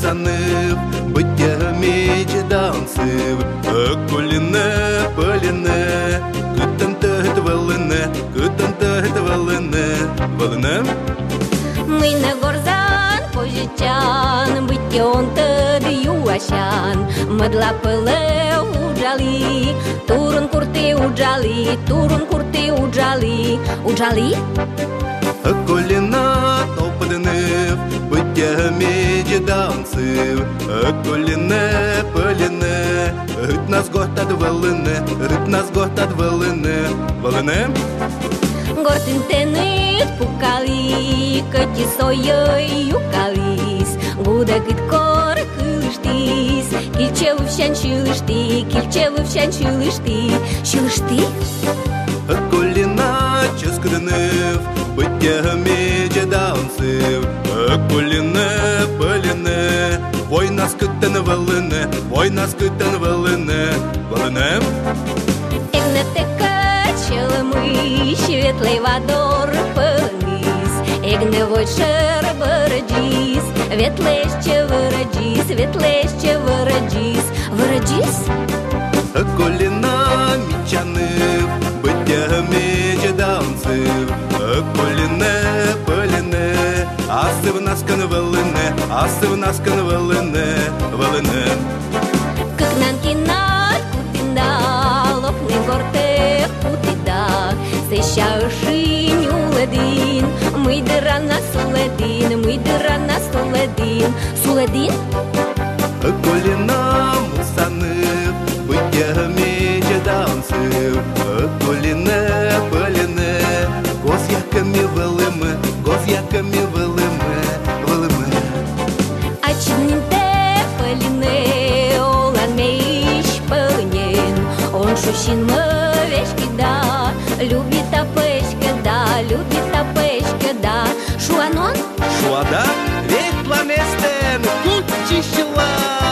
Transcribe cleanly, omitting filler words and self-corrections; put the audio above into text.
мусанив, биття мечі дансив, коліне, поліне, китантет велине, велине. Ми не горзан позичан, биттyon тед юашан, медла пеле уджали, турун курти уджали, уджали. Коліна топаднив, биття мечі дансив, коліне, поліне, гит нас готад велине, велине. Гортин тенит пукали, кати сойой юкалис, гуда гит кор кылыштис, килче вывщан шылышти. Коліна ческринив, биття мечі дансив, коліне, поліне, война скитен велине, велине. Челымы, светлый водор пылынис, эгне войшер вырыджис, ветлеще вырыджис. Коліна мічанив, биття мечі дансив, коліне, поліне, асив наскан велине. Кыкнан кинат кутинда, лопны горте путида, сещаыши нюледин, мыйдырана суледин. Коліна мусанив, биття мечі дансив, коліне, поліне, гос'яками велиме. Ачнинте пыльне, олан мейш пыльнен, он шущин мовешки да, любит апешка да, шуанон? Шуада, ведь пламестен, кучищила.